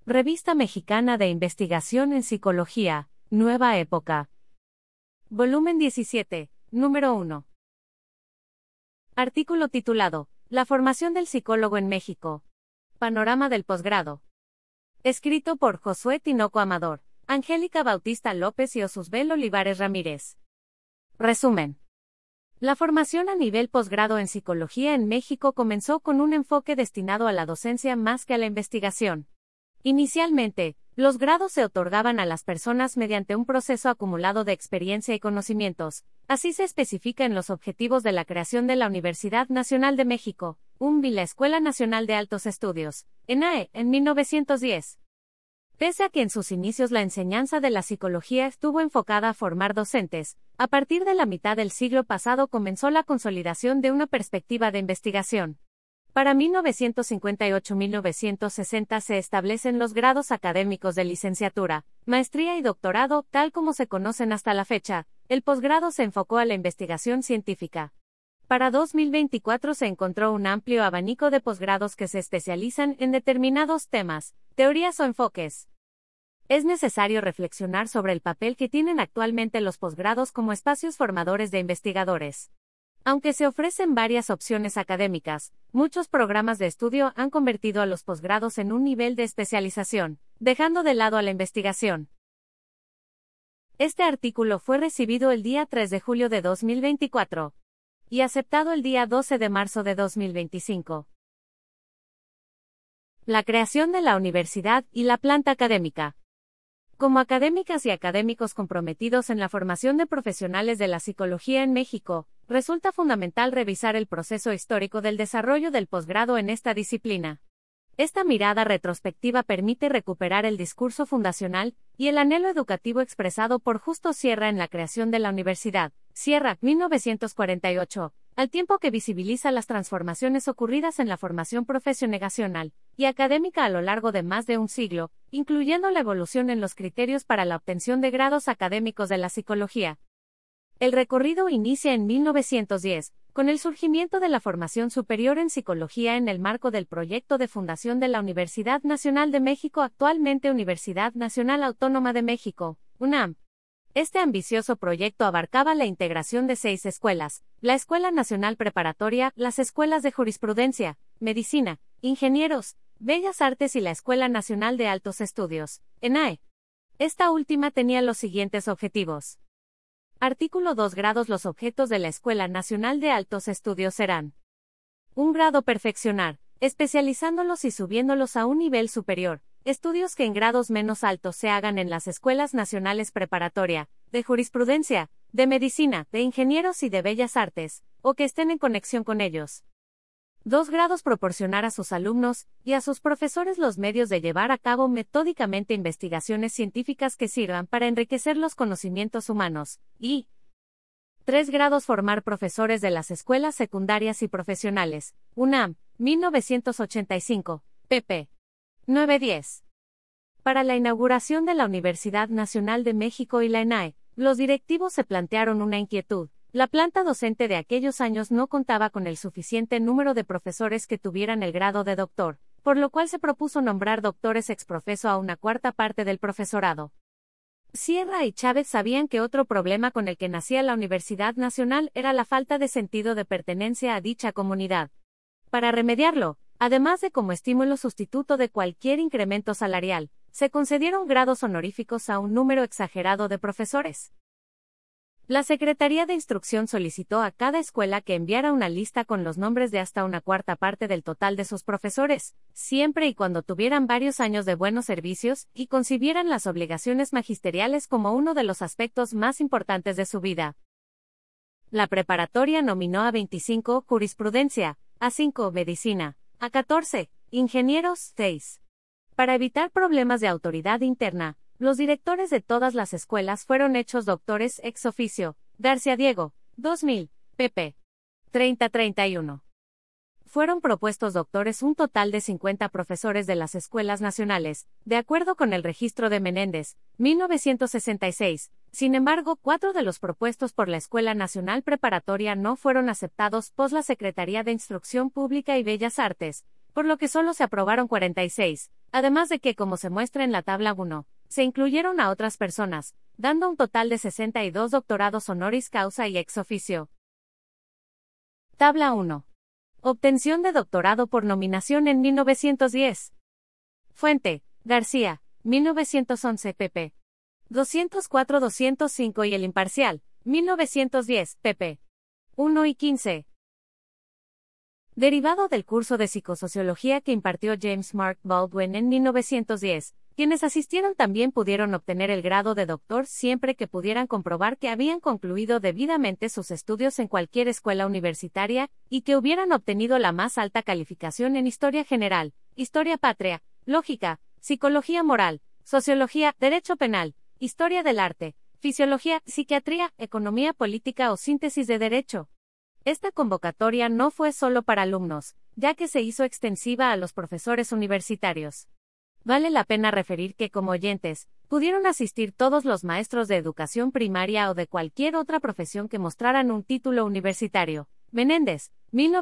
Revista Mexicana de Investigación en Psicología, Nueva Época. Volumen 17, número 1. Artículo titulado, La formación del psicólogo en México. Panorama del posgrado. Escrito por Josué Tinoco Amador, Angélica Bautista López y Osusbel Olivares Ramírez. Resumen. La formación a nivel posgrado en psicología en México comenzó con un enfoque destinado a la docencia más que a la investigación. Inicialmente, los grados se otorgaban a las personas mediante un proceso acumulado de experiencia y conocimientos. Así se especifica en los objetivos de la creación de la Universidad Nacional de México, UNB y la Escuela Nacional de Altos Estudios, ENAE, en 1910. Pese a que en sus inicios la enseñanza de la psicología estuvo enfocada a formar docentes, a partir de la mitad del siglo pasado comenzó la consolidación de una perspectiva de investigación. Para 1958-1960 se establecen los grados académicos de licenciatura, maestría y doctorado, tal como se conocen hasta la fecha. El posgrado se enfocó a la investigación científica. Para 2024 se encontró un amplio abanico de posgrados que se especializan en determinados temas, teorías o enfoques. Es necesario reflexionar sobre el papel que tienen actualmente los posgrados como espacios formadores de investigadores. Aunque se ofrecen varias opciones académicas, muchos programas de estudio han convertido a los posgrados en un nivel de especialización, dejando de lado a la investigación. Este artículo fue recibido el día 3 de julio de 2024 y aceptado el día 12 de marzo de 2025. La creación de la universidad y la planta académica. Como académicas y académicos comprometidos en la formación de profesionales de la psicología en México, resulta fundamental revisar el proceso histórico del desarrollo del posgrado en esta disciplina. Esta mirada retrospectiva permite recuperar el discurso fundacional y el anhelo educativo expresado por Justo Sierra en la creación de la universidad, Sierra, 1948, al tiempo que visibiliza las transformaciones ocurridas en la formación profesional y académica a lo largo de más de un siglo, incluyendo la evolución en los criterios para la obtención de grados académicos de la psicología. El recorrido inicia en 1910, con el surgimiento de la formación superior en psicología en el marco del proyecto de fundación de la Universidad Nacional de México, actualmente Universidad Nacional Autónoma de México, UNAM. Este ambicioso proyecto abarcaba la integración de 6 escuelas: la Escuela Nacional Preparatoria, las escuelas de Jurisprudencia, Medicina, Ingenieros, Bellas Artes y la Escuela Nacional de Altos Estudios, ENAE. Esta última tenía los siguientes objetivos. Artículo 2 grados. Los objetos de la Escuela Nacional de Altos Estudios serán: un grado perfeccionar, especializándolos y subiéndolos a un nivel superior, estudios que en grados menos altos se hagan en las Escuelas Nacionales Preparatoria, de Jurisprudencia, de Medicina, de Ingenieros y de Bellas Artes, o que estén en conexión con ellos. 2 grados. Proporcionar a sus alumnos y a sus profesores los medios de llevar a cabo metódicamente investigaciones científicas que sirvan para enriquecer los conocimientos humanos, y 3 grados. Formar profesores de las escuelas secundarias y profesionales, UNAM, 1985, pp. 910. Para la inauguración de la Universidad Nacional de México y la ENAE, los directivos se plantearon una inquietud. La planta docente de aquellos años no contaba con el suficiente número de profesores que tuvieran el grado de doctor, por lo cual se propuso nombrar doctores ex profeso a una cuarta parte del profesorado. Sierra y Chávez sabían que otro problema con el que nacía la Universidad Nacional era la falta de sentido de pertenencia a dicha comunidad. Para remediarlo, además de como estímulo sustituto de cualquier incremento salarial, se concedieron grados honoríficos a un número exagerado de profesores. La Secretaría de Instrucción solicitó a cada escuela que enviara una lista con los nombres de hasta una cuarta parte del total de sus profesores, siempre y cuando tuvieran varios años de buenos servicios y concibieran las obligaciones magisteriales como uno de los aspectos más importantes de su vida. La preparatoria nominó a 25, Jurisprudencia, a 5, Medicina, a 14, Ingenieros, 6. Para evitar problemas de autoridad interna, los directores de todas las escuelas fueron hechos doctores ex oficio. García Diego, 2000, pp. 30-31. Fueron propuestos doctores un total de 50 profesores de las escuelas nacionales, de acuerdo con el registro de Menéndez, 1966. Sin embargo, 4 de los propuestos por la Escuela Nacional Preparatoria no fueron aceptados por la Secretaría de Instrucción Pública y Bellas Artes, por lo que solo se aprobaron 46. además de que, como se muestra en la tabla 1, se incluyeron a otras personas, dando un total de 62 doctorados honoris causa y ex officio. Tabla 1. Obtención de doctorado por nominación en 1910. Fuente: García, 1911 pp. 204-205 y El Imparcial, 1910 pp. 1 y 15. Derivado del curso de psicosociología que impartió James Mark Baldwin en 1910, quienes asistieron también pudieron obtener el grado de doctor siempre que pudieran comprobar que habían concluido debidamente sus estudios en cualquier escuela universitaria, y que hubieran obtenido la más alta calificación en historia general, historia patria, lógica, psicología moral, sociología, derecho penal, historia del arte, fisiología, psiquiatría, economía política o síntesis de derecho. Esta convocatoria no fue solo para alumnos, ya que se hizo extensiva a los profesores universitarios. Vale la pena referir que como oyentes, pudieron asistir todos los maestros de educación primaria o de cualquier otra profesión que mostraran un título universitario. Menéndez,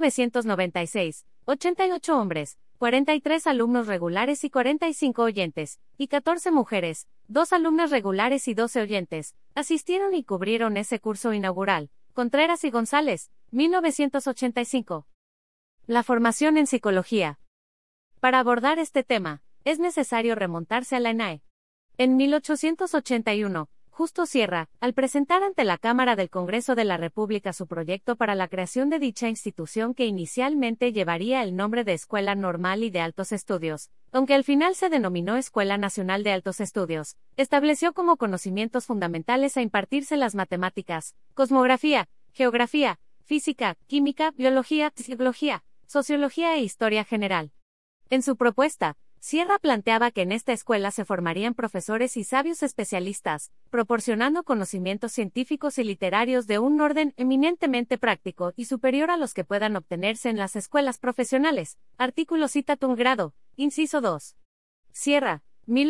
1996, 88 hombres, 43 alumnos regulares y 45 oyentes, y 14 mujeres, 2 alumnas regulares y 12 oyentes, asistieron y cubrieron ese curso inaugural. Contreras y González, 1985. La formación en psicología. Para abordar este tema, es necesario remontarse a la ENAE. En 1881, Justo Sierra, al presentar ante la Cámara del Congreso de la República su proyecto para la creación de dicha institución que inicialmente llevaría el nombre de Escuela Normal y de Altos Estudios, aunque al final se denominó Escuela Nacional de Altos Estudios, estableció como conocimientos fundamentales a impartirse las matemáticas, cosmografía, geografía, física, química, biología, psicología, sociología e historia general. En su propuesta, Sierra planteaba que en esta escuela se formarían profesores y sabios especialistas, proporcionando conocimientos científicos y literarios de un orden eminentemente práctico y superior a los que puedan obtenerse en las escuelas profesionales. Artículo citatum grado, inciso 2. Sierra,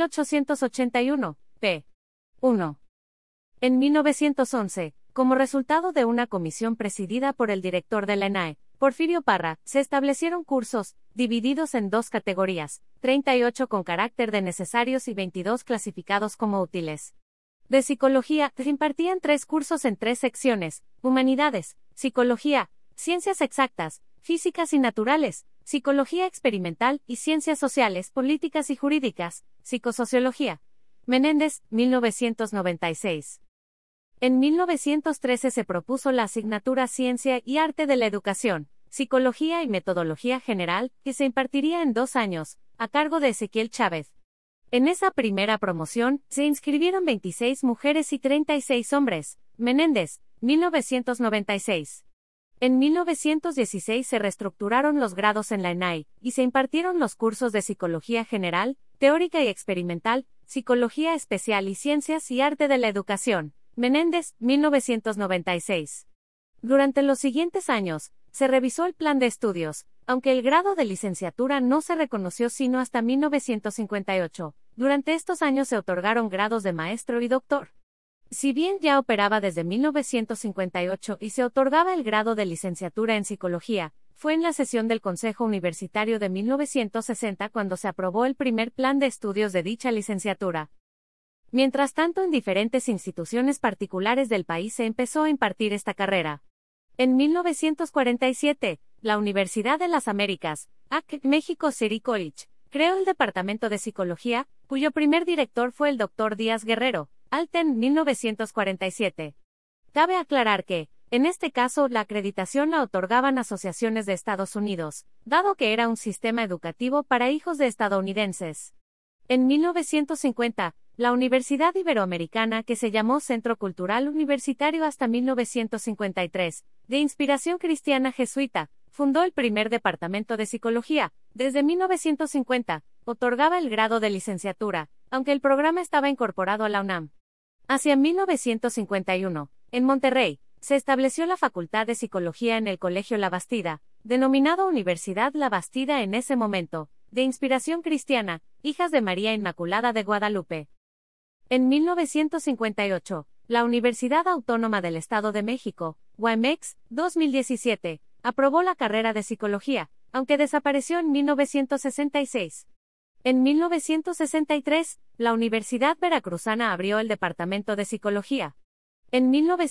1881, p. 1. En 1911, como resultado de una comisión presidida por el director de la ENAE, Porfirio Parra, se establecieron cursos, divididos en 2 categorías, 38 con carácter de necesarios y 22 clasificados como útiles. De psicología, se impartían 3 cursos en 3 secciones: humanidades, psicología, ciencias exactas, físicas y naturales, psicología experimental y ciencias sociales, políticas y jurídicas, psicosociología. Menéndez, 1996. En 1913 se propuso la asignatura Ciencia y Arte de la Educación, Psicología y Metodología General, que se impartiría en 2 años, a cargo de Ezequiel Chávez. En esa primera promoción, se inscribieron 26 mujeres y 36 hombres. Menéndez, 1996. En 1916 se reestructuraron los grados en la ENAE, y se impartieron los cursos de Psicología General, Teórica y Experimental, Psicología Especial y Ciencias y Arte de la Educación. Menéndez, 1996. Durante los siguientes años, se revisó el plan de estudios, aunque el grado de licenciatura no se reconoció sino hasta 1958. Durante estos años se otorgaron grados de maestro y doctor. Si bien ya operaba desde 1958 y se otorgaba el grado de licenciatura en psicología, fue en la sesión del Consejo Universitario de 1960 cuando se aprobó el primer plan de estudios de dicha licenciatura. Mientras tanto, en diferentes instituciones particulares del país se empezó a impartir esta carrera. En 1947, la Universidad de las Américas, AC, México City College, creó el Departamento de Psicología, cuyo primer director fue el Dr. Díaz Guerrero, Alten, 1947. Cabe aclarar que, en este caso, la acreditación la otorgaban asociaciones de Estados Unidos, dado que era un sistema educativo para hijos de estadounidenses. En 1950, la Universidad Iberoamericana, que se llamó Centro Cultural Universitario hasta 1953, de inspiración cristiana jesuita, fundó el primer departamento de psicología. Desde 1950, otorgaba el grado de licenciatura, aunque el programa estaba incorporado a la UNAM. Hacia 1951, en Monterrey, se estableció la Facultad de Psicología en el Colegio La Bastida, denominado Universidad La Bastida en ese momento, de inspiración cristiana, Hijas de María Inmaculada de Guadalupe. En 1958, la Universidad Autónoma del Estado de México, UAMEX, 2017, aprobó la carrera de psicología, aunque desapareció en 1966. En 1963, la Universidad Veracruzana abrió el Departamento de Psicología. En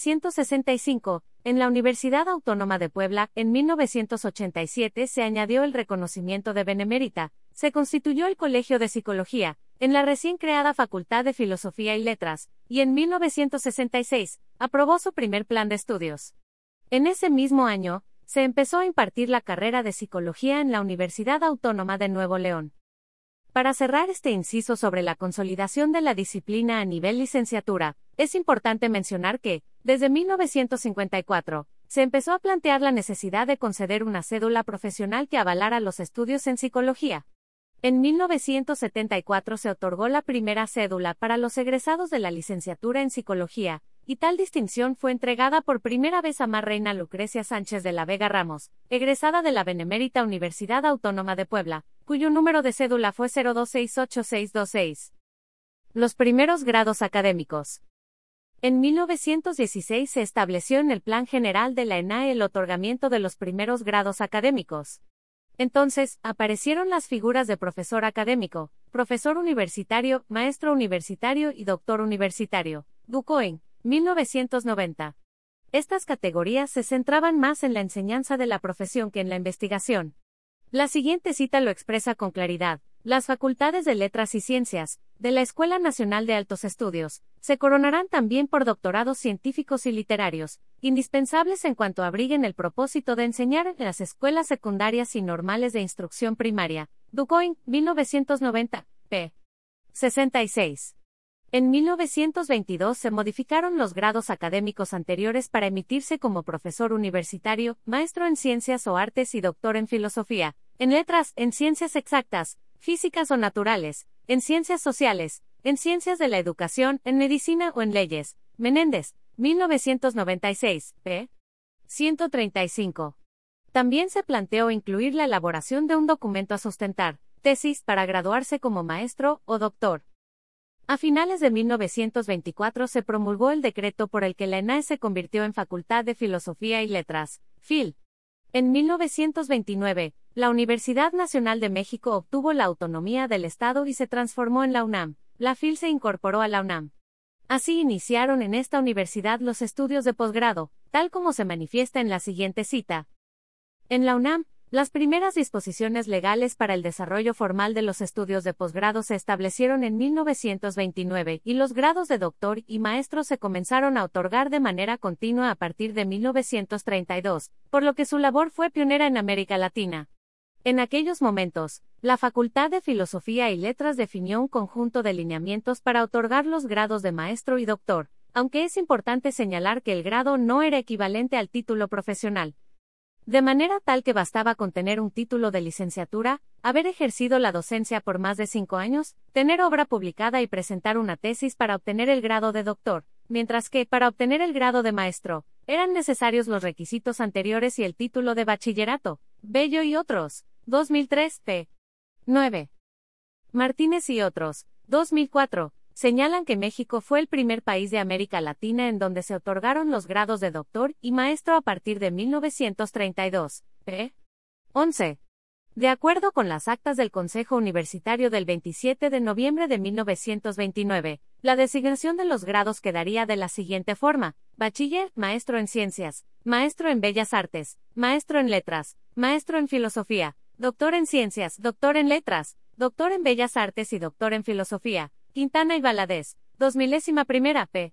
1965, en la Universidad Autónoma de Puebla, en 1987 se añadió el reconocimiento de benemérita, se constituyó el Colegio de Psicología, en la recién creada Facultad de Filosofía y Letras, y en 1966, aprobó su primer plan de estudios. En ese mismo año, se empezó a impartir la carrera de Psicología en la Universidad Autónoma de Nuevo León. Para cerrar este inciso sobre la consolidación de la disciplina a nivel licenciatura, es importante mencionar que, desde 1954, se empezó a plantear la necesidad de conceder una cédula profesional que avalara los estudios en psicología. En 1974 se otorgó la primera cédula para los egresados de la licenciatura en psicología, y tal distinción fue entregada por primera vez a Mar Reina Lucrecia Sánchez de la Vega Ramos, egresada de la Benemérita Universidad Autónoma de Puebla, cuyo número de cédula fue 0268626. Los primeros grados académicos. En 1916 se estableció en el Plan General de la ENAE el otorgamiento de los primeros grados académicos. Entonces, aparecieron las figuras de profesor académico, profesor universitario, maestro universitario y doctor universitario, DUCOEN, 1990. Estas categorías se centraban más en la enseñanza de la profesión que en la investigación. La siguiente cita lo expresa con claridad. Las facultades de Letras y Ciencias, de la Escuela Nacional de Altos Estudios, se coronarán también por doctorados científicos y literarios, indispensables en cuanto abriguen el propósito de enseñar en las escuelas secundarias y normales de instrucción primaria. DUCOIN, 1990, p. 66. En 1922 se modificaron los grados académicos anteriores para emitirse como profesor universitario, maestro en ciencias o artes y doctor en filosofía, en letras, en ciencias exactas, físicas o naturales, en ciencias sociales, en ciencias de la educación, en medicina o en leyes. Menéndez, 1996, p. 135. También se planteó incluir la elaboración de un documento a sustentar, tesis, para graduarse como maestro o doctor. A finales de 1924 se promulgó el decreto por el que la ENAE se convirtió en Facultad de Filosofía y Letras, FIL. En 1929, la Universidad Nacional de México obtuvo la autonomía del Estado y se transformó en la UNAM. La FIL se incorporó a la UNAM. Así iniciaron en esta universidad los estudios de posgrado, tal como se manifiesta en la siguiente cita. En la UNAM, las primeras disposiciones legales para el desarrollo formal de los estudios de posgrado se establecieron en 1929 y los grados de doctor y maestro se comenzaron a otorgar de manera continua a partir de 1932, por lo que su labor fue pionera en América Latina. En aquellos momentos, la Facultad de Filosofía y Letras definió un conjunto de lineamientos para otorgar los grados de maestro y doctor, aunque es importante señalar que el grado no era equivalente al título profesional. De manera tal que bastaba con tener un título de licenciatura, haber ejercido la docencia por más de 5 años, tener obra publicada y presentar una tesis para obtener el grado de doctor, mientras que, para obtener el grado de maestro, eran necesarios los requisitos anteriores y el título de bachillerato. Bello y otros, 2003, p. 9. Martínez y otros, 2004. Señalan que México fue el primer país de América Latina en donde se otorgaron los grados de doctor y maestro a partir de 1932, p. 11. De acuerdo con las actas del Consejo Universitario del 27 de noviembre de 1929, la designación de los grados quedaría de la siguiente forma: bachiller, maestro en ciencias, maestro en bellas artes, maestro en letras, maestro en filosofía, doctor en ciencias, doctor en letras, doctor en bellas artes y doctor en filosofía. Quintana y Valadez, 2001 p.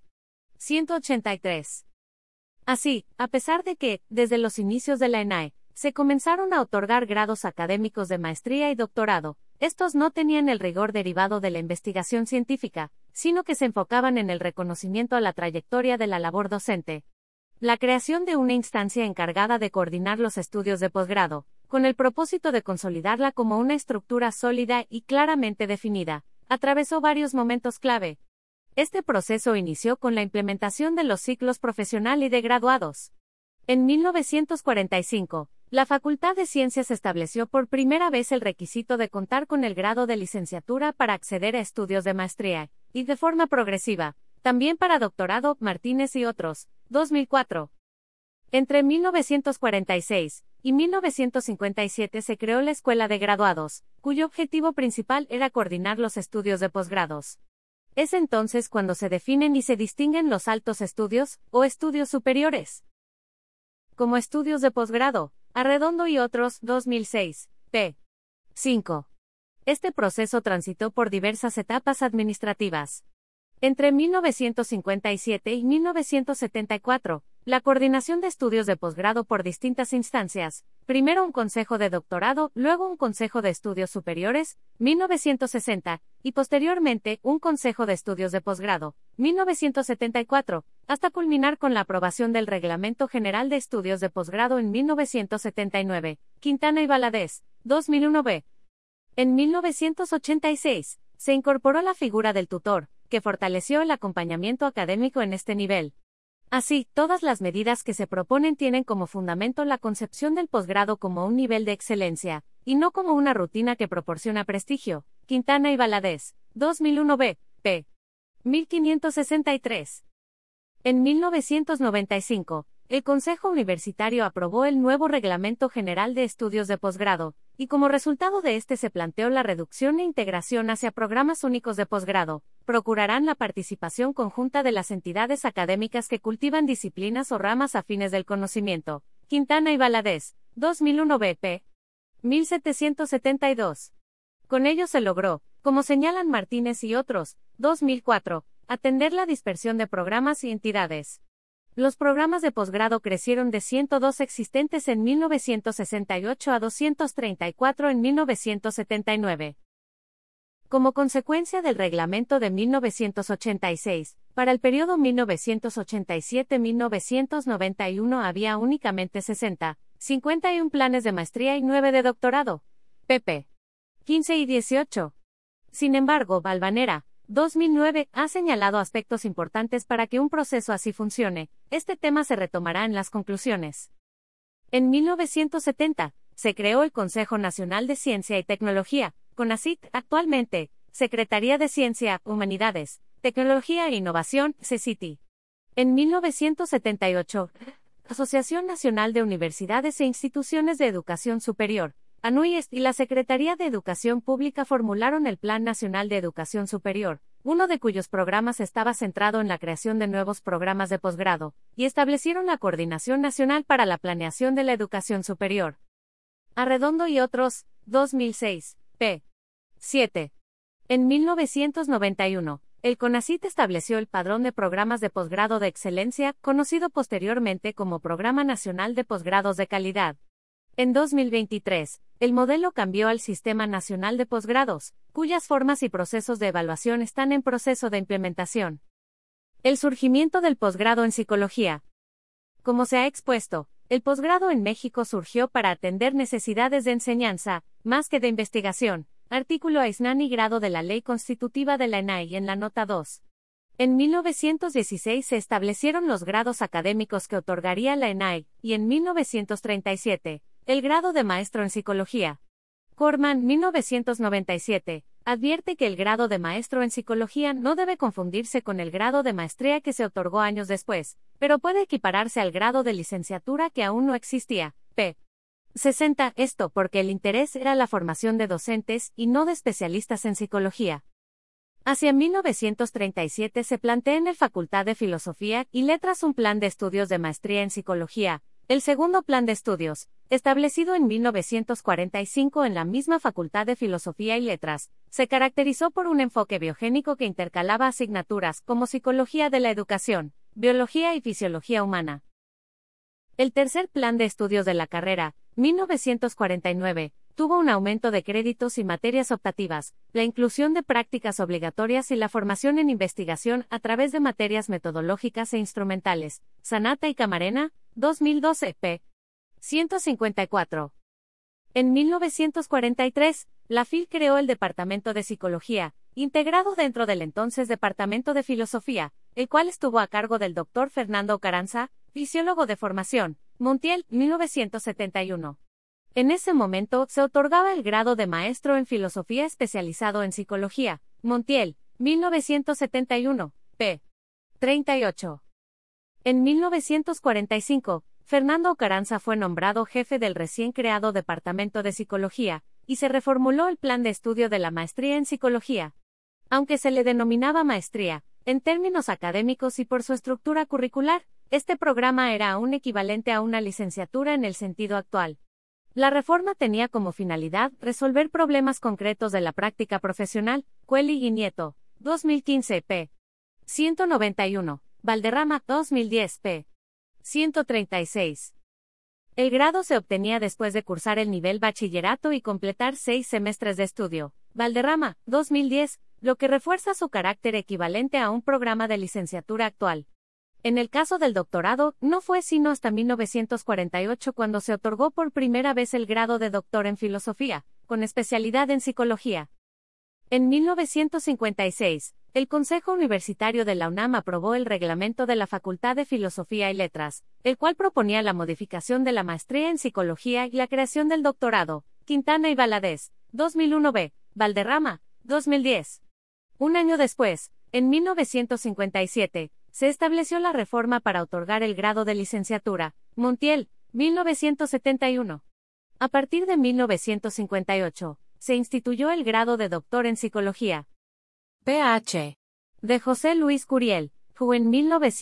183. Así, a pesar de que, desde los inicios de la ENAE, se comenzaron a otorgar grados académicos de maestría y doctorado, estos no tenían el rigor derivado de la investigación científica, sino que se enfocaban en el reconocimiento a la trayectoria de la labor docente. La creación de una instancia encargada de coordinar los estudios de posgrado, con el propósito de consolidarla como una estructura sólida y claramente definida, atravesó varios momentos clave. Este proceso inició con la implementación de los ciclos profesional y de graduados. En 1945, la Facultad de Ciencias estableció por primera vez el requisito de contar con el grado de licenciatura para acceder a estudios de maestría, y de forma progresiva, también para doctorado. Martínez y otros, 2004. Entre 1946 y 1957 se creó la Escuela de Graduados, cuyo objetivo principal era coordinar los estudios de posgrados. Es entonces cuando se definen y se distinguen los altos estudios, o estudios superiores. Como estudios de posgrado, Arredondo y otros, 2006, p. 5. Este proceso transitó por diversas etapas administrativas. Entre 1957 y 1974, la coordinación de estudios de posgrado por distintas instancias, primero un consejo de doctorado, luego un consejo de estudios superiores, 1960, y posteriormente un consejo de estudios de posgrado, 1974, hasta culminar con la aprobación del Reglamento General de Estudios de Posgrado en 1979, Quintana y Valadez, 2001b. En 1986, se incorporó la figura del tutor, que fortaleció el acompañamiento académico en este nivel. Así, todas las medidas que se proponen tienen como fundamento la concepción del posgrado como un nivel de excelencia, y no como una rutina que proporciona prestigio. Quintana y Valadez, 2001b, p. 1563. En 1995, el Consejo Universitario aprobó el nuevo Reglamento General de Estudios de Posgrado, y como resultado de este se planteó la reducción e integración hacia programas únicos de posgrado. Procurarán la participación conjunta de las entidades académicas que cultivan disciplinas o ramas afines del conocimiento. Quintana y Valadez, 2001 BP. 1772. Con ello se logró, como señalan Martínez y otros, 2004, atender la dispersión de programas y entidades. Los programas de posgrado crecieron de 102 existentes en 1968 a 234 en 1979. Como consecuencia del reglamento de 1986, para el periodo 1987-1991 había únicamente 51 planes de maestría y 9 de doctorado, pp. 15 y 18. Sin embargo, Valvanera, 2009, ha señalado aspectos importantes para que un proceso así funcione. Este tema se retomará en las conclusiones. En 1970, se creó el Consejo Nacional de Ciencia y Tecnología, CONACYT, actualmente, Secretaría de Ciencia, Humanidades, Tecnología e Innovación, CECITI. En 1978, Asociación Nacional de Universidades e Instituciones de Educación Superior, ANUYEST y la Secretaría de Educación Pública formularon el Plan Nacional de Educación Superior, uno de cuyos programas estaba centrado en la creación de nuevos programas de posgrado, y establecieron la Coordinación Nacional para la Planeación de la Educación Superior. Arredondo y otros, 2006, p. 7. En 1991, el CONACYT estableció el Padrón de Programas de Posgrado de Excelencia, conocido posteriormente como Programa Nacional de Posgrados de Calidad. En 2023, el modelo cambió al Sistema Nacional de Posgrados, cuyas formas y procesos de evaluación están en proceso de implementación. El surgimiento del posgrado en psicología. Como se ha expuesto, el posgrado en México surgió para atender necesidades de enseñanza, más que de investigación. Artículo Aisnán y grado de la Ley Constitutiva de la ENAI en la Nota 2. En 1916 se establecieron los grados académicos que otorgaría la ENAI, y en 1937, el grado de maestro en psicología. Corman, 1997, advierte que el grado de maestro en psicología no debe confundirse con el grado de maestría que se otorgó años después, pero puede equipararse al grado de licenciatura que aún no existía, p. 60, esto porque el interés era la formación de docentes y no de especialistas en psicología. Hacia 1937 se plantea en la Facultad de Filosofía y Letras un plan de estudios de maestría en psicología, el segundo plan de estudios, establecido en 1945 en la misma Facultad de Filosofía y Letras, se caracterizó por un enfoque biogénico que intercalaba asignaturas como Psicología de la Educación, Biología y Fisiología Humana. El tercer plan de estudios de la carrera, 1949, tuvo un aumento de créditos y materias optativas, la inclusión de prácticas obligatorias y la formación en investigación a través de materias metodológicas e instrumentales. Sanata y Camarena, 2012, p. 154. En 1943, la FIL creó el Departamento de Psicología, integrado dentro del entonces Departamento de Filosofía, el cual estuvo a cargo del Dr. Fernando Carranza, fisiólogo de formación, Montiel, 1971. En ese momento se otorgaba el grado de maestro en filosofía especializado en psicología, Montiel, 1971, p. 38. En 1945, Fernando Carranza fue nombrado jefe del recién creado Departamento de Psicología, y se reformuló el plan de estudio de la maestría en psicología. Aunque se le denominaba maestría, en términos académicos y por su estructura curricular, este programa era aún equivalente a una licenciatura en el sentido actual. La reforma tenía como finalidad resolver problemas concretos de la práctica profesional. Cuelli y Nieto, 2015 p. 191, Valderrama, 2010 p. 136. El grado se obtenía después de cursar el nivel bachillerato y completar 6 semestres de estudio. Valderrama, 2010, lo que refuerza su carácter equivalente a un programa de licenciatura actual. En el caso del doctorado, no fue sino hasta 1948 cuando se otorgó por primera vez el grado de doctor en filosofía, con especialidad en psicología. En 1956, el Consejo Universitario de la UNAM aprobó el reglamento de la Facultad de Filosofía y Letras, el cual proponía la modificación de la maestría en psicología y la creación del doctorado. Quintana y Valadez, 2001 b. Valderrama, 2010. Un año después, en 1957, se estableció la reforma para otorgar el grado de licenciatura. Montiel, 1971. A partir de 1958, se instituyó el grado de doctor en psicología. Ph. de José Luis Curiel, who in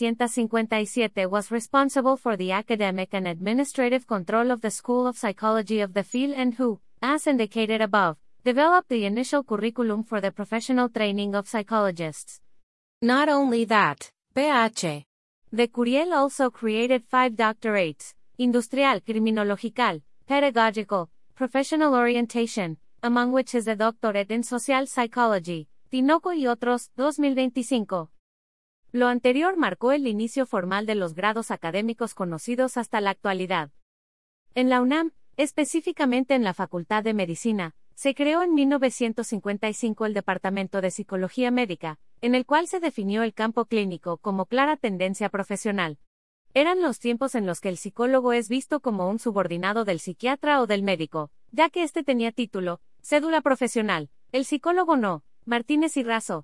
1957 was responsible for the academic and administrative control of the School of Psychology of the field and who, as indicated above, developed the initial curriculum for the professional training of psychologists. Not only that, Ph. de Curiel also created 5 doctorates: Industrial, Criminological, Pedagogical, Professional Orientation, among which is the Doctorate in Social Psychology, Tinoco y otros, 2025. Lo anterior marcó el inicio formal de los grados académicos conocidos hasta la actualidad. En la UNAM, específicamente en la Facultad de Medicina, se creó en 1955 el Departamento de Psicología Médica, en el cual se definió el campo clínico como clara tendencia profesional. Eran los tiempos en los que el psicólogo es visto como un subordinado del psiquiatra o del médico, ya que éste tenía título, cédula profesional, el psicólogo no. Martínez y Razo,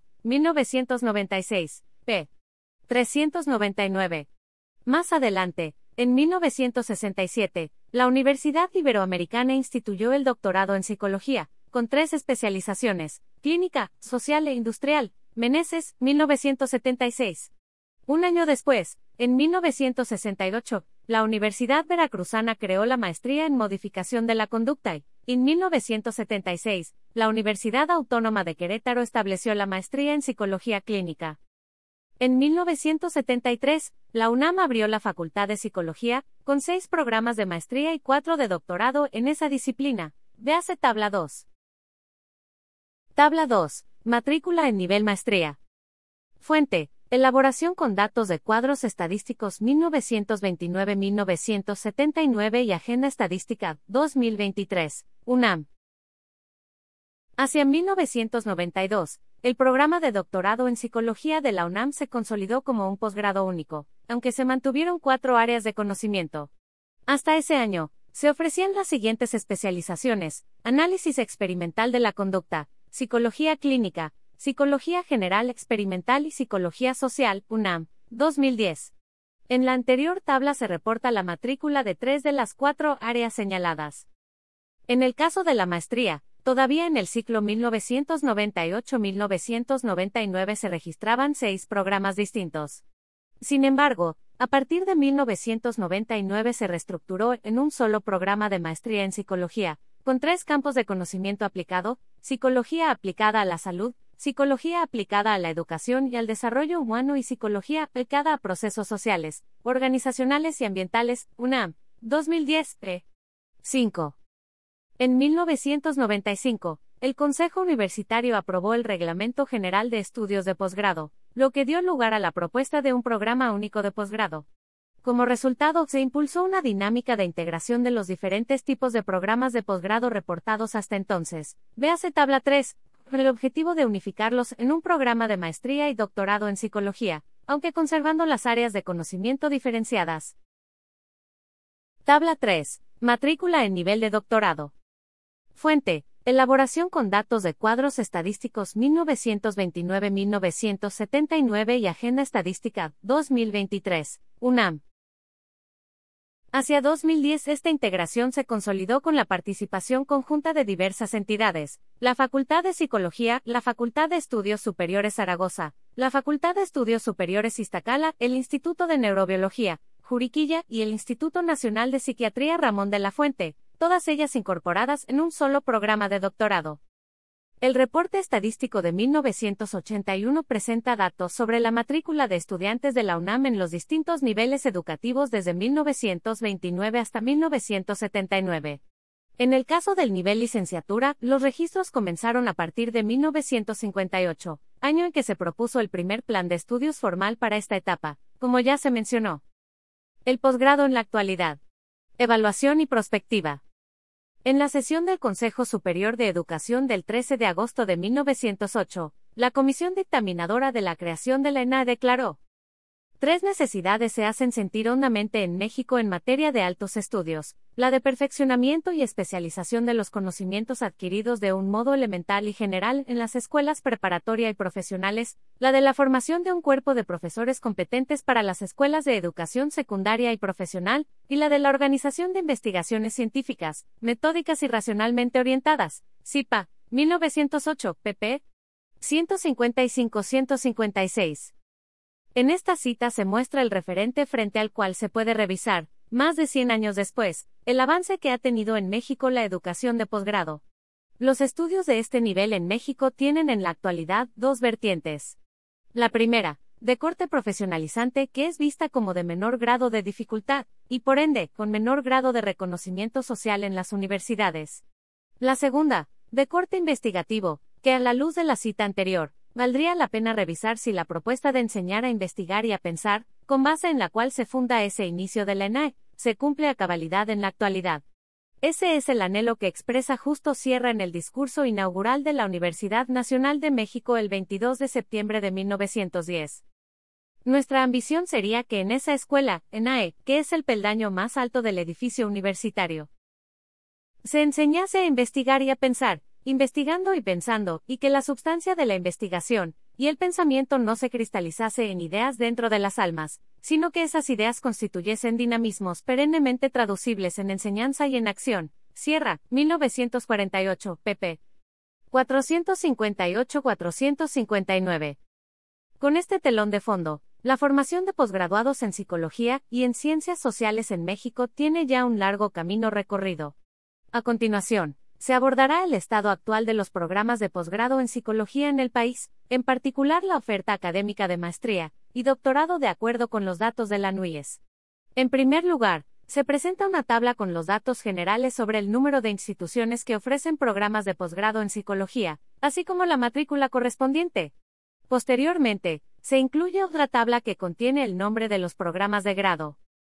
1996, p. 399. Más adelante, en 1967, la Universidad Iberoamericana instituyó el doctorado en psicología, con 3 especializaciones: clínica, social e industrial. Meneses, 1976. Un año después, en 1968, la Universidad Veracruzana creó la maestría en modificación de la conducta y, en 1976, la Universidad Autónoma de Querétaro estableció la maestría en psicología clínica. En 1973, la UNAM abrió la Facultad de Psicología, con 6 programas de maestría y 4 de doctorado en esa disciplina. Véase tabla 2. Tabla 2. Matrícula en nivel maestría. Fuente: Elaboración con datos de cuadros estadísticos 1929-1979 y Agenda Estadística 2023, UNAM. Hacia 1992, el programa de doctorado en psicología de la UNAM se consolidó como un posgrado único, aunque se mantuvieron 4 áreas de conocimiento. Hasta ese año, se ofrecían las siguientes especializaciones: análisis experimental de la conducta, psicología clínica, Psicología General Experimental y Psicología Social, UNAM, 2010. En la anterior tabla se reporta la matrícula de 3 de las 4 áreas señaladas. En el caso de la maestría, todavía en el ciclo 1998-1999 se registraban 6 programas distintos. Sin embargo, a partir de 1999 se reestructuró en un solo programa de maestría en psicología, con 3 campos de conocimiento aplicado: psicología aplicada a la salud, psicología aplicada a la educación y al desarrollo humano y psicología aplicada a procesos sociales, organizacionales y ambientales, UNAM, 2010, p. 5. En 1995, el Consejo Universitario aprobó el Reglamento General de Estudios de Posgrado, lo que dio lugar a la propuesta de un programa único de posgrado. Como resultado, se impulsó una dinámica de integración de los diferentes tipos de programas de posgrado reportados hasta entonces. Véase tabla 3, con el objetivo de unificarlos en un programa de maestría y doctorado en psicología, aunque conservando las áreas de conocimiento diferenciadas. Tabla 3. Matrícula en nivel de doctorado. Fuente: Elaboración con datos de cuadros estadísticos 1929-1979 y Agenda Estadística 2023, UNAM. Hacia 2010 esta integración se consolidó con la participación conjunta de diversas entidades: la Facultad de Psicología, la Facultad de Estudios Superiores Zaragoza, la Facultad de Estudios Superiores Iztacala, el Instituto de Neurobiología, Juriquilla y el Instituto Nacional de Psiquiatría Ramón de la Fuente, todas ellas incorporadas en un solo programa de doctorado. El reporte estadístico de 1981 presenta datos sobre la matrícula de estudiantes de la UNAM en los distintos niveles educativos desde 1929 hasta 1979. En el caso del nivel licenciatura, los registros comenzaron a partir de 1958, año en que se propuso el primer plan de estudios formal para esta etapa, como ya se mencionó. El posgrado en la actualidad. Evaluación y prospectiva. En la sesión del Consejo Superior de Educación del 13 de agosto de 1908, la Comisión Dictaminadora de la creación de la ENAE declaró: tres necesidades se hacen sentir hondamente en México en materia de altos estudios: la de perfeccionamiento y especialización de los conocimientos adquiridos de un modo elemental y general en las escuelas preparatoria y profesionales, la de la formación de un cuerpo de profesores competentes para las escuelas de educación secundaria y profesional, y la de la organización de investigaciones científicas, metódicas y racionalmente orientadas. CIPA, 1908, pp. 155-156. En esta cita se muestra el referente frente al cual se puede revisar, más de 100 años después, el avance que ha tenido en México la educación de posgrado. Los estudios de este nivel en México tienen en la actualidad dos vertientes. La primera, de corte profesionalizante, que es vista como de menor grado de dificultad, y por ende, con menor grado de reconocimiento social en las universidades. La segunda, de corte investigativo, que a la luz de la cita anterior, valdría la pena revisar si la propuesta de enseñar a investigar y a pensar, con base en la cual se funda ese inicio de la ENAE, se cumple a cabalidad en la actualidad. Ese es el anhelo que expresa Justo Sierra en el discurso inaugural de la Universidad Nacional de México el 22 de septiembre de 1910. Nuestra ambición sería que en esa escuela, ENAE, que es el peldaño más alto del edificio universitario, se enseñase a investigar y a pensar, investigando y pensando, y que la substancia de la investigación y el pensamiento no se cristalizase en ideas dentro de las almas, sino que esas ideas constituyesen dinamismos perennemente traducibles en enseñanza y en acción. Sierra, 1948, pp. 458-459. Con este telón de fondo, la formación de posgraduados en psicología y en ciencias sociales en México tiene ya un largo camino recorrido. A continuación, se abordará el estado actual de los programas de posgrado en psicología en el país, en particular la oferta académica de maestría y doctorado de acuerdo con los datos de la NUIES. En primer lugar, se presenta una tabla con los datos generales sobre el número de instituciones que ofrecen programas de posgrado en psicología, así como la matrícula correspondiente. Posteriormente, se incluye otra tabla que contiene el nombre de los programas de grado.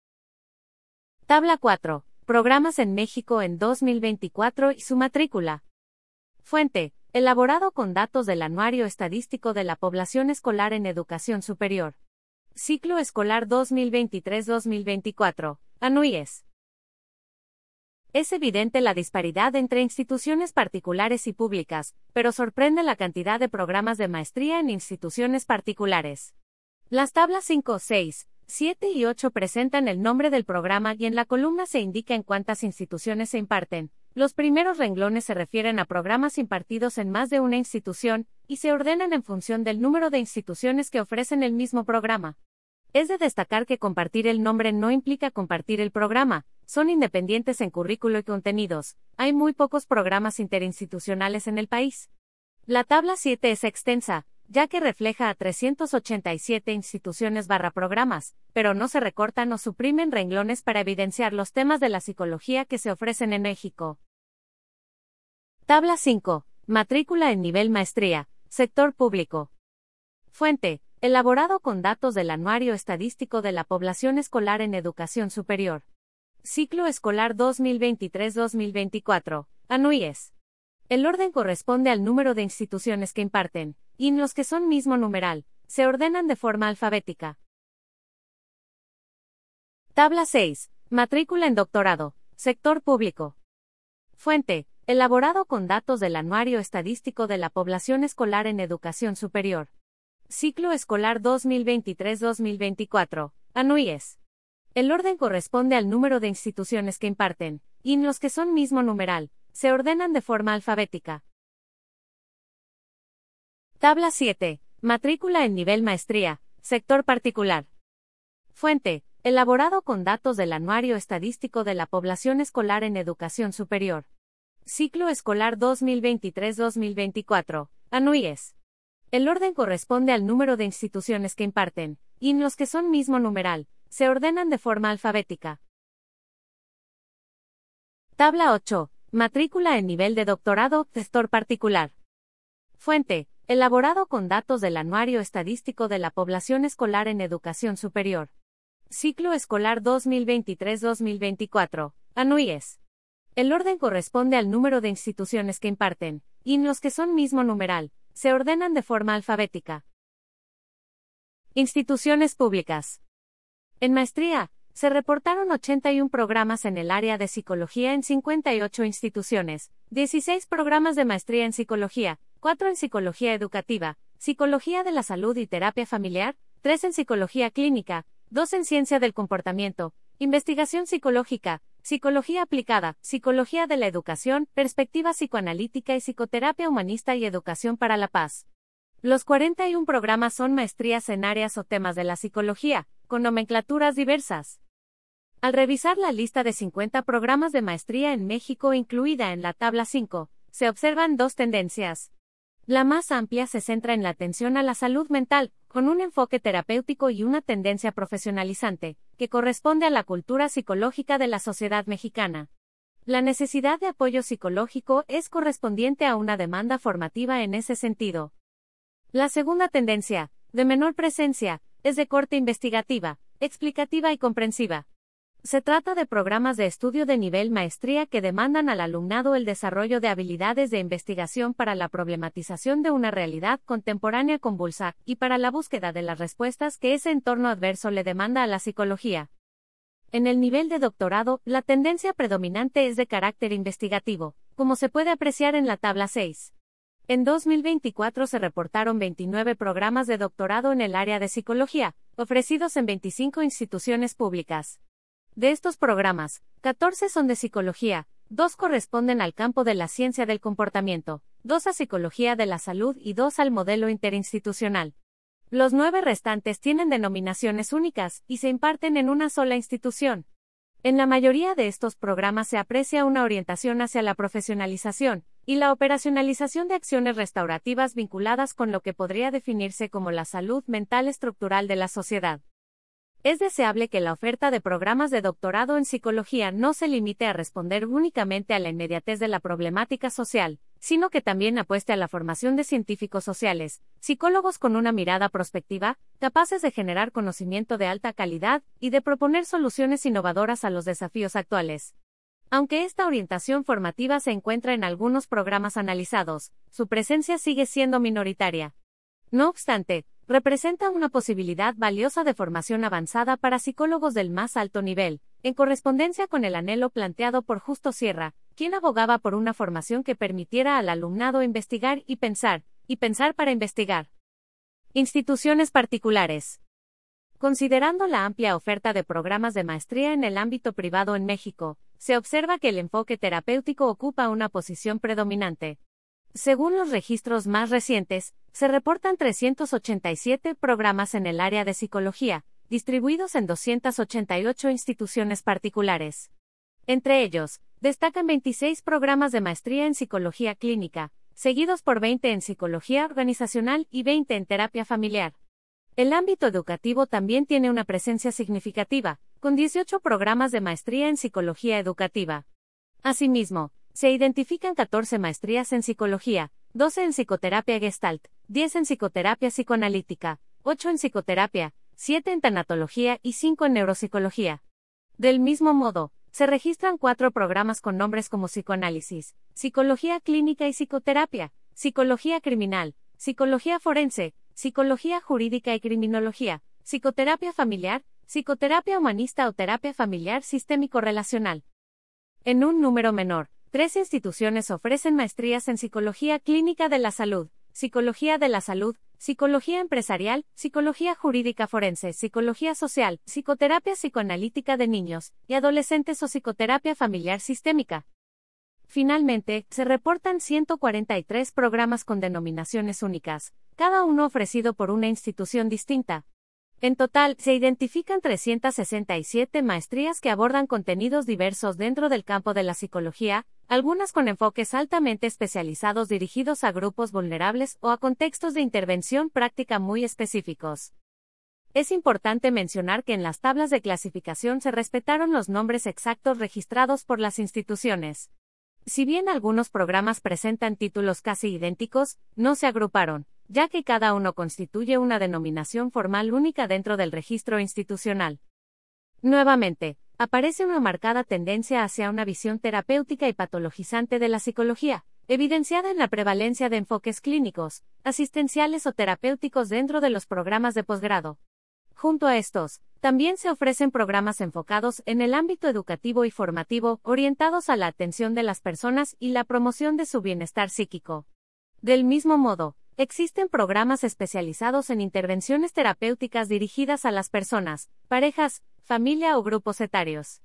Tabla 4. Programas en México en 2024 y su matrícula. Fuente: elaborado con datos del Anuario Estadístico de la Población Escolar en Educación Superior. Ciclo escolar 2023-2024. ANUIES. Es evidente la disparidad entre instituciones particulares y públicas, pero sorprende la cantidad de programas de maestría en instituciones particulares. Las tablas 5, 6, 7 y 8 presentan el nombre del programa y en la columna se indica en cuántas instituciones se imparten. Los primeros renglones se refieren a programas impartidos en más de una institución, y se ordenan en función del número de instituciones que ofrecen el mismo programa. Es de destacar que compartir el nombre no implica compartir el programa, son independientes en currículo y contenidos. Hay muy pocos programas interinstitucionales en el país. La tabla 7 es extensa, ya que refleja a 387 instituciones/programas, pero no se recortan o suprimen renglones para evidenciar los temas de la psicología que se ofrecen en México. Tabla 5. Matrícula en nivel maestría, sector público. Fuente: elaborado con datos del Anuario Estadístico de la Población Escolar en Educación Superior. Ciclo escolar 2023-2024. ANUIES. El orden corresponde al número de instituciones que imparten, y en los que son mismo numeral, se ordenan de forma alfabética. Tabla 6. Matrícula en doctorado, sector público. Fuente: elaborado con datos del Anuario Estadístico de la Población Escolar en Educación Superior. Ciclo escolar 2023-2024. ANUIES. El orden corresponde al número de instituciones que imparten, y los que son mismo numeral, se ordenan de forma alfabética. Tabla 7. Matrícula en nivel maestría, sector particular. Fuente: elaborado con datos del Anuario Estadístico de la Población Escolar en Educación Superior. Ciclo escolar 2023-2024, ANUIES. El orden corresponde al número de instituciones que imparten, y los que son mismo numeral, se ordenan de forma alfabética. Tabla 8. Matrícula en nivel de doctorado, sector particular. Fuente: elaborado con datos del Anuario Estadístico de la Población Escolar en Educación Superior. Ciclo escolar 2023-2024, ANUIES. El orden corresponde al número de instituciones que imparten, y los que son mismo numeral, se ordenan de forma alfabética. Instituciones públicas. En maestría, se reportaron 81 programas en el área de psicología en 58 instituciones, 16 programas de maestría en psicología, 4 en psicología educativa, psicología de la salud y terapia familiar, 3 en psicología clínica, 2 en ciencia del comportamiento, investigación psicológica, psicología aplicada, psicología de la educación, perspectiva psicoanalítica y psicoterapia humanista y educación para la paz. Los 41 programas son maestrías en áreas o temas de la psicología, con nomenclaturas diversas. Al revisar la lista de 50 programas de maestría en México incluida en la tabla 5, se observan dos tendencias. La más amplia se centra en la atención a la salud mental, con un enfoque terapéutico y una tendencia profesionalizante, que corresponde a la cultura psicológica de la sociedad mexicana. La necesidad de apoyo psicológico es correspondiente a una demanda formativa en ese sentido. La segunda tendencia, de menor presencia, es de corte investigativa, explicativa y comprensiva. Se trata de programas de estudio de nivel maestría que demandan al alumnado el desarrollo de habilidades de investigación para la problematización de una realidad contemporánea convulsa, y para la búsqueda de las respuestas que ese entorno adverso le demanda a la psicología. En el nivel de doctorado, la tendencia predominante es de carácter investigativo, como se puede apreciar en la tabla 6. En 2024 se reportaron 29 programas de doctorado en el área de psicología, ofrecidos en 25 instituciones públicas. De estos programas, 14 son de psicología, 2 corresponden al campo de la ciencia del comportamiento, 2 a psicología de la salud y 2 al modelo interinstitucional. Los 9 restantes tienen denominaciones únicas y se imparten en una sola institución. En la mayoría de estos programas se aprecia una orientación hacia la profesionalización y la operacionalización de acciones restaurativas vinculadas con lo que podría definirse como la salud mental estructural de la sociedad. Es deseable que la oferta de programas de doctorado en psicología no se limite a responder únicamente a la inmediatez de la problemática social, sino que también apueste a la formación de científicos sociales, psicólogos con una mirada prospectiva, capaces de generar conocimiento de alta calidad y de proponer soluciones innovadoras a los desafíos actuales. Aunque esta orientación formativa se encuentra en algunos programas analizados, su presencia sigue siendo minoritaria. No obstante, representa una posibilidad valiosa de formación avanzada para psicólogos del más alto nivel, en correspondencia con el anhelo planteado por Justo Sierra, quien abogaba por una formación que permitiera al alumnado investigar y pensar para investigar. Instituciones particulares. Considerando la amplia oferta de programas de maestría en el ámbito privado en México, se observa que el enfoque terapéutico ocupa una posición predominante. Según los registros más recientes, se reportan 387 programas en el área de psicología, distribuidos en 288 instituciones particulares. Entre ellos, destacan 26 programas de maestría en psicología clínica, seguidos por 20 en psicología organizacional y 20 en terapia familiar. El ámbito educativo también tiene una presencia significativa, con 18 programas de maestría en psicología educativa. Asimismo, se identifican 14 maestrías en psicología, 12 en psicoterapia gestalt, 10 en psicoterapia psicoanalítica, 8 en psicoterapia, 7 en tanatología y 5 en neuropsicología. Del mismo modo, se registran 4 programas con nombres como psicoanálisis, psicología clínica y psicoterapia, psicología criminal, psicología forense, psicología jurídica y criminología, psicoterapia familiar, psicoterapia humanista o terapia familiar sistémico-relacional. En un número menor, 3 instituciones ofrecen maestrías en psicología clínica de la salud, psicología empresarial, psicología jurídica forense, psicología social, psicoterapia psicoanalítica de niños y adolescentes o psicoterapia familiar sistémica. Finalmente, se reportan 143 programas con denominaciones únicas, cada uno ofrecido por una institución distinta. En total, se identifican 367 maestrías que abordan contenidos diversos dentro del campo de la psicología, algunas con enfoques altamente especializados dirigidos a grupos vulnerables o a contextos de intervención práctica muy específicos. Es importante mencionar que en las tablas de clasificación se respetaron los nombres exactos registrados por las instituciones. Si bien algunos programas presentan títulos casi idénticos, no se agruparon, ya que cada uno constituye una denominación formal única dentro del registro institucional. Nuevamente, aparece una marcada tendencia hacia una visión terapéutica y patologizante de la psicología, evidenciada en la prevalencia de enfoques clínicos, asistenciales o terapéuticos dentro de los programas de posgrado. Junto a estos, también se ofrecen programas enfocados en el ámbito educativo y formativo, orientados a la atención de las personas y la promoción de su bienestar psíquico. Del mismo modo, existen programas especializados en intervenciones terapéuticas dirigidas a las personas, parejas, familia o grupos etarios.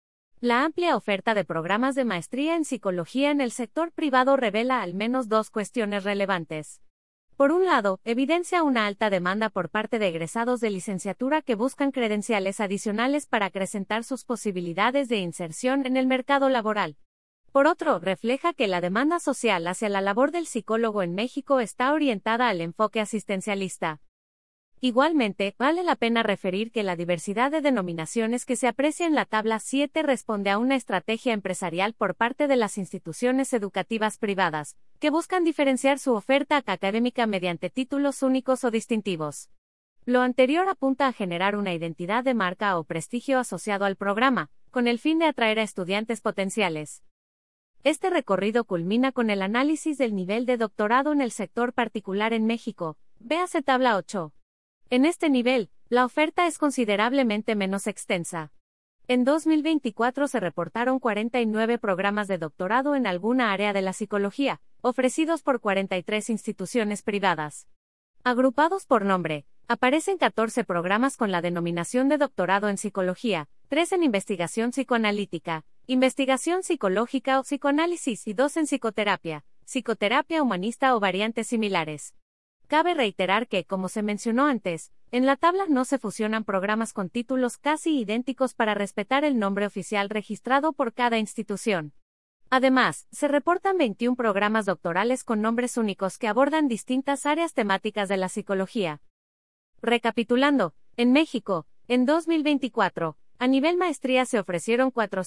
La amplia oferta de programas de maestría en psicología en el sector privado revela al menos dos cuestiones relevantes. Por un lado, evidencia una alta demanda por parte de egresados de licenciatura que buscan credenciales adicionales para acrecentar sus posibilidades de inserción en el mercado laboral. Por otro, refleja que la demanda social hacia la labor del psicólogo en México está orientada al enfoque asistencialista. Igualmente, vale la pena referir que la diversidad de denominaciones que se aprecia en la tabla 7 responde a una estrategia empresarial por parte de las instituciones educativas privadas, que buscan diferenciar su oferta académica mediante títulos únicos o distintivos. Lo anterior apunta a generar una identidad de marca o prestigio asociado al programa, con el fin de atraer a estudiantes potenciales. Este recorrido culmina con el análisis del nivel de doctorado en el sector particular en México, véase tabla 8. En este nivel, la oferta es considerablemente menos extensa. En 2024 se reportaron 49 programas de doctorado en alguna área de la psicología, ofrecidos por 43 instituciones privadas. Agrupados por nombre, aparecen 14 programas con la denominación de doctorado en psicología, 3 en investigación psicoanalítica, investigación psicológica o psicoanálisis y 2 en psicoterapia, psicoterapia humanista o variantes similares. Cabe reiterar que, como se mencionó antes, en la tabla no se fusionan programas con títulos casi idénticos para respetar el nombre oficial registrado por cada institución. Además, se reportan 21 programas doctorales con nombres únicos que abordan distintas áreas temáticas de la psicología. Recapitulando, en México, en 2024, a nivel maestría se ofrecieron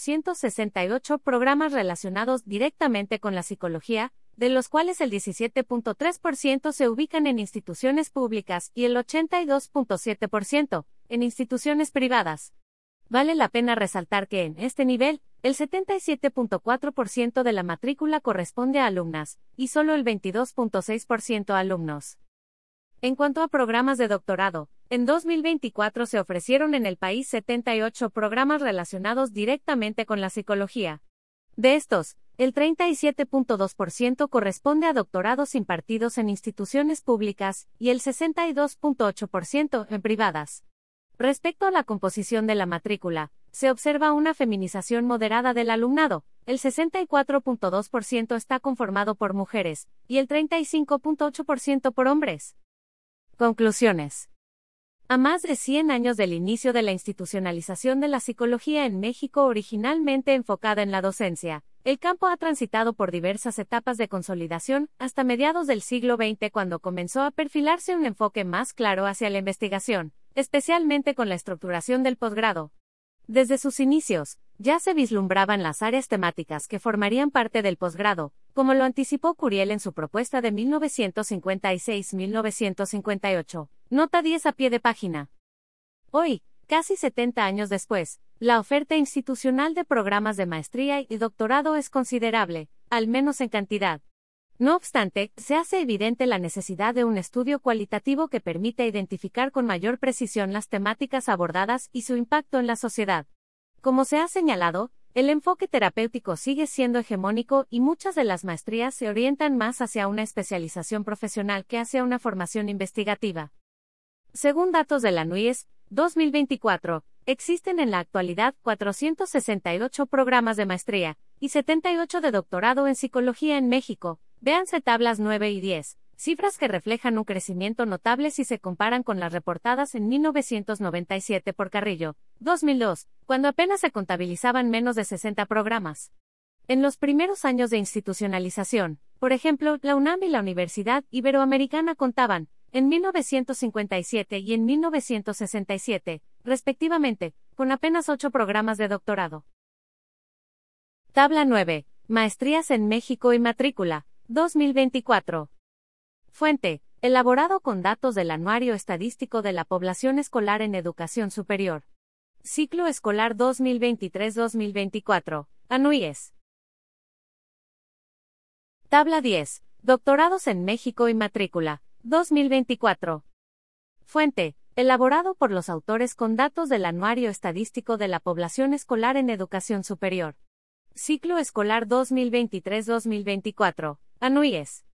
468 programas relacionados directamente con la psicología, de los cuales el 17.3% se ubican en instituciones públicas y el 82.7% en instituciones privadas. Vale la pena resaltar que en este nivel, el 77.4% de la matrícula corresponde a alumnas, y solo el 22.6% a alumnos. En cuanto a programas de doctorado, en 2024 se ofrecieron en el país 78 programas relacionados directamente con la psicología. De estos, el 37.2% corresponde a doctorados impartidos en instituciones públicas y el 62.8% en privadas. Respecto a la composición de la matrícula, se observa una feminización moderada del alumnado, el 64.2% está conformado por mujeres y el 35.8% por hombres. Conclusiones. A más de 100 años del inicio de la institucionalización de la psicología en México, originalmente enfocada en la docencia, el campo ha transitado por diversas etapas de consolidación hasta mediados del siglo XX, cuando comenzó a perfilarse un enfoque más claro hacia la investigación, especialmente con la estructuración del posgrado. Desde sus inicios, ya se vislumbraban las áreas temáticas que formarían parte del posgrado, como lo anticipó Curiel en su propuesta de 1956-1958, nota 10 a pie de página. Hoy, casi 70 años después, la oferta institucional de programas de maestría y doctorado es considerable, al menos en cantidad. No obstante, se hace evidente la necesidad de un estudio cualitativo que permita identificar con mayor precisión las temáticas abordadas y su impacto en la sociedad. Como se ha señalado, el enfoque terapéutico sigue siendo hegemónico y muchas de las maestrías se orientan más hacia una especialización profesional que hacia una formación investigativa. Según datos de la NUIES, 2024, existen en la actualidad 468 programas de maestría y 78 de doctorado en psicología en México. Véanse tablas 9 y 10, cifras que reflejan un crecimiento notable si se comparan con las reportadas en 1997 por Carrillo, 2002, cuando apenas se contabilizaban menos de 60 programas. En los primeros años de institucionalización, por ejemplo, la UNAM y la Universidad Iberoamericana contaban, en 1957 y en 1967, respectivamente, con apenas 8 programas de doctorado. Tabla 9. Maestrías en México y matrícula, 2024. Fuente: elaborado con datos del Anuario Estadístico de la Población Escolar en Educación Superior. Ciclo escolar 2023-2024, ANUIES. Tabla 10. Doctorados en México y matrícula, 2024. Fuente: elaborado por los autores con datos del Anuario Estadístico de la Población Escolar en Educación Superior. Ciclo escolar 2023-2024, ANUIES.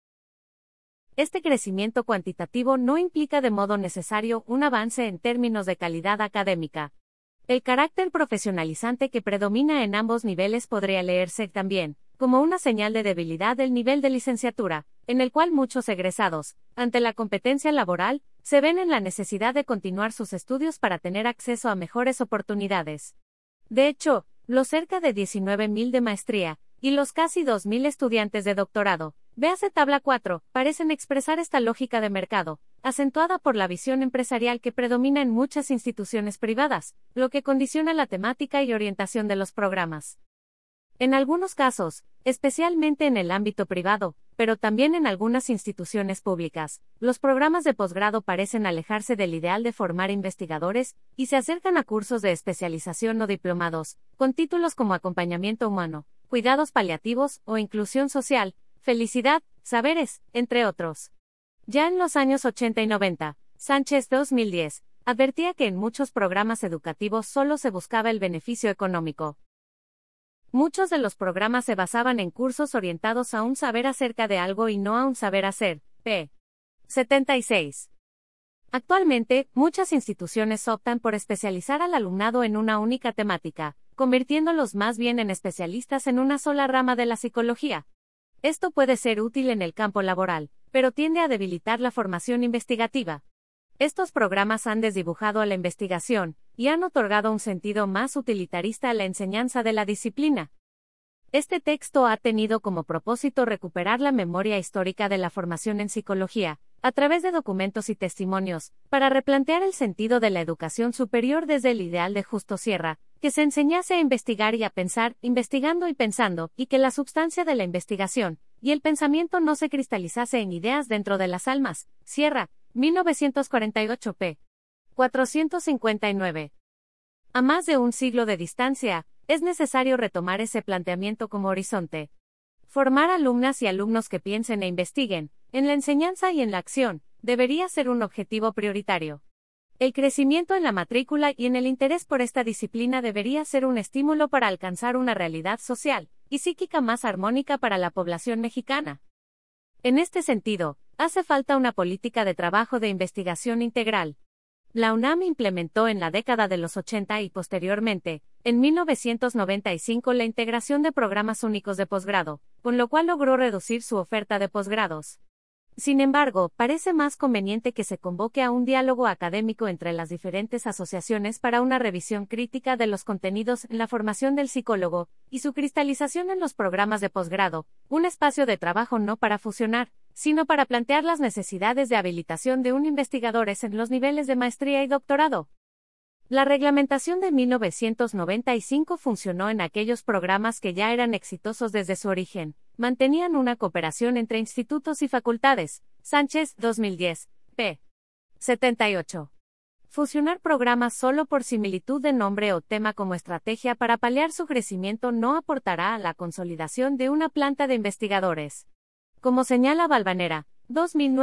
Este crecimiento cuantitativo no implica de modo necesario un avance en términos de calidad académica. El carácter profesionalizante que predomina en ambos niveles podría leerse también como una señal de debilidad del nivel de licenciatura, en el cual muchos egresados, ante la competencia laboral, se ven en la necesidad de continuar sus estudios para tener acceso a mejores oportunidades. De hecho, los cerca de 19.000 de maestría y los casi 2.000 estudiantes de doctorado, véase tabla 4, parecen expresar esta lógica de mercado, acentuada por la visión empresarial que predomina en muchas instituciones privadas, lo que condiciona la temática y orientación de los programas. En algunos casos, especialmente en el ámbito privado, pero también en algunas instituciones públicas, los programas de posgrado parecen alejarse del ideal de formar investigadores y se acercan a cursos de especialización o diplomados, con títulos como acompañamiento humano, cuidados paliativos o inclusión social, felicidad, saberes, entre otros. Ya en los años 80 y 90, Sánchez 2010, advertía que en muchos programas educativos solo se buscaba el beneficio económico. Muchos de los programas se basaban en cursos orientados a un saber acerca de algo y no a un saber hacer. P. 76. Actualmente, muchas instituciones optan por especializar al alumnado en una única temática, convirtiéndolos más bien en especialistas en una sola rama de la psicología. Esto puede ser útil en el campo laboral, pero tiende a debilitar la formación investigativa. Estos programas han desdibujado a la investigación y han otorgado un sentido más utilitarista a la enseñanza de la disciplina. Este texto ha tenido como propósito recuperar la memoria histórica de la formación en psicología, a través de documentos y testimonios, para replantear el sentido de la educación superior desde el ideal de Justo Sierra, que se enseñase a investigar y a pensar, investigando y pensando, y que la substancia de la investigación y el pensamiento no se cristalizase en ideas dentro de las almas. Sierra, 1948 p. 459. A más de un siglo de distancia, es necesario retomar ese planteamiento como horizonte. Formar alumnas y alumnos que piensen e investiguen, en la enseñanza y en la acción, debería ser un objetivo prioritario. El crecimiento en la matrícula y en el interés por esta disciplina debería ser un estímulo para alcanzar una realidad social y psíquica más armónica para la población mexicana. En este sentido, hace falta una política de trabajo de investigación integral. La UNAM implementó en la década de los 80 y posteriormente, en 1995, la integración de programas únicos de posgrado, con lo cual logró reducir su oferta de posgrados. Sin embargo, parece más conveniente que se convoque a un diálogo académico entre las diferentes asociaciones para una revisión crítica de los contenidos en la formación del psicólogo, y su cristalización en los programas de posgrado, un espacio de trabajo no para fusionar, sino para plantear las necesidades de habilitación de investigadores en los niveles de maestría y doctorado. La reglamentación de 1995 funcionó en aquellos programas que ya eran exitosos desde su origen, mantenían una cooperación entre institutos y facultades. Sánchez, 2010, p. 78. Fusionar programas solo por similitud de nombre o tema como estrategia para paliar su crecimiento no aportará a la consolidación de una planta de investigadores. Como señala Valvanera, 2009,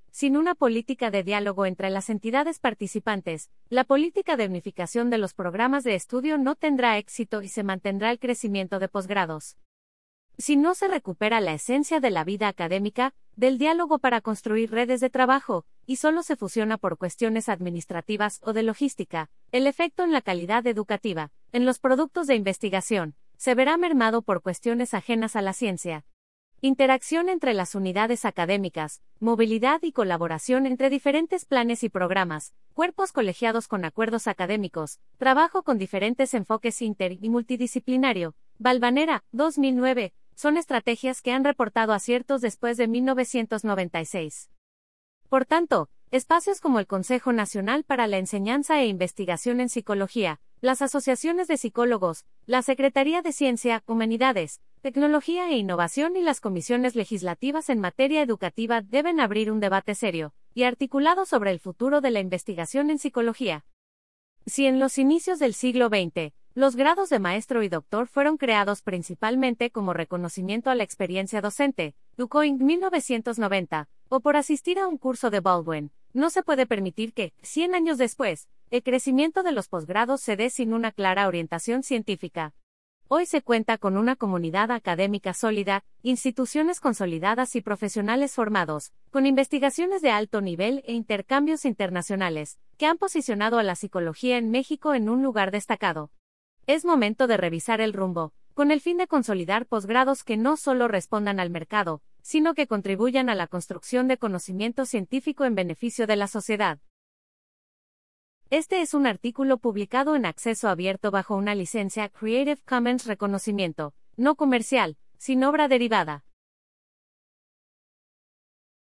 sin una política de diálogo entre las entidades participantes, la política de unificación de los programas de estudio no tendrá éxito y se mantendrá el crecimiento de posgrados. Si no se recupera la esencia de la vida académica, del diálogo para construir redes de trabajo, y solo se fusiona por cuestiones administrativas o de logística, el efecto en la calidad educativa, en los productos de investigación, se verá mermado por cuestiones ajenas a la ciencia. Interacción entre las unidades académicas, movilidad y colaboración entre diferentes planes y programas, cuerpos colegiados con acuerdos académicos, trabajo con diferentes enfoques inter y multidisciplinario. Valvanera, 2009, son estrategias que han reportado aciertos después de 1996. Por tanto, espacios como el Consejo Nacional para la Enseñanza e Investigación en Psicología, las asociaciones de psicólogos, la Secretaría de Ciencia, Humanidades, Tecnología e Innovación y las comisiones legislativas en materia educativa deben abrir un debate serio y articulado sobre el futuro de la investigación en psicología. Si en los inicios del siglo XX, los grados de maestro y doctor fueron creados principalmente como reconocimiento a la experiencia docente, Ducoing 1990, o por asistir a un curso de Baldwin, no se puede permitir que, 100 años después, el crecimiento de los posgrados se dé sin una clara orientación científica. Hoy se cuenta con una comunidad académica sólida, instituciones consolidadas y profesionales formados, con investigaciones de alto nivel e intercambios internacionales, que han posicionado a la psicología en México en un lugar destacado. Es momento de revisar el rumbo, con el fin de consolidar posgrados que no solo respondan al mercado, sino que contribuyan a la construcción de conocimiento científico en beneficio de la sociedad. Este es un artículo publicado en acceso abierto bajo una licencia Creative Commons reconocimiento, no comercial, sin obra derivada.